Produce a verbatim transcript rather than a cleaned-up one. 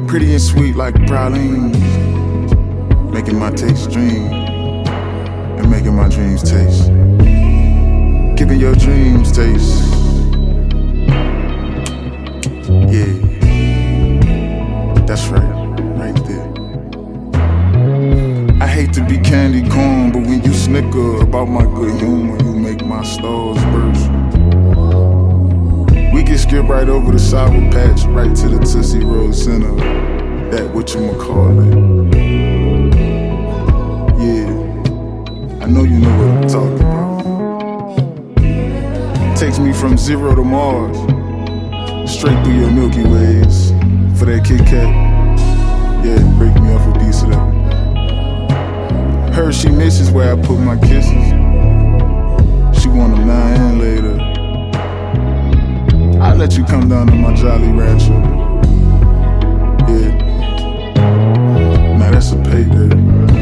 Pretty and sweet like pralines, making my taste dream and making my dreams taste. Giving your dreams taste. Yeah, that's right, right there. I hate to be candy corn, but when you snicker about my good humor, you make my stars burst. We can skip right over the sour patch, right to the Tootsie Roll Center. That whatchamacallit. Yeah, I know you know what I'm talking about. Takes me from zero to Mars, straight through your Milky Ways. For that Kit Kat, yeah, break me off a piece of that. Heard she misses where I put my kisses. She want them now and later. I'll let you come down to my Jolly Rancher. Yeah, now that's a pay girl.